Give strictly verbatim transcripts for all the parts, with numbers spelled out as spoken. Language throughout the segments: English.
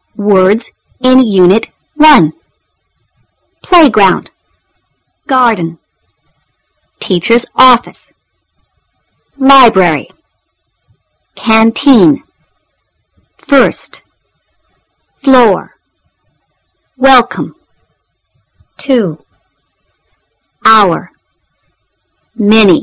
Words in Unit one. Playground, garden, teacher's office, library, canteen, first, floor, welcome, two, hour, many,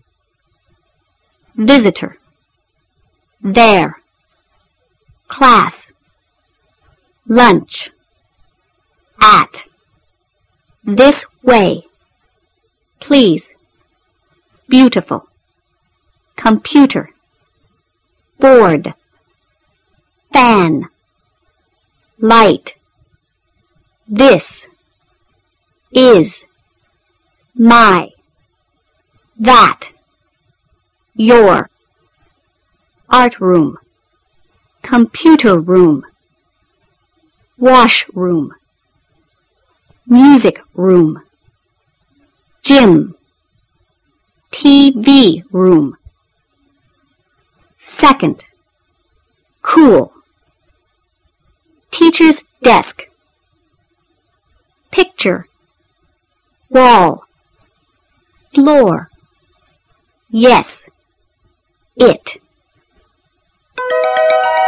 visitor, there, class, lunch, at, this way, please, beautiful, computer, board, fan, light, this, is, my, that, your, art room, computer room, wash room, music room, gym, T V room, second, cool, teacher's desk, picture, wall, floor, yes, it.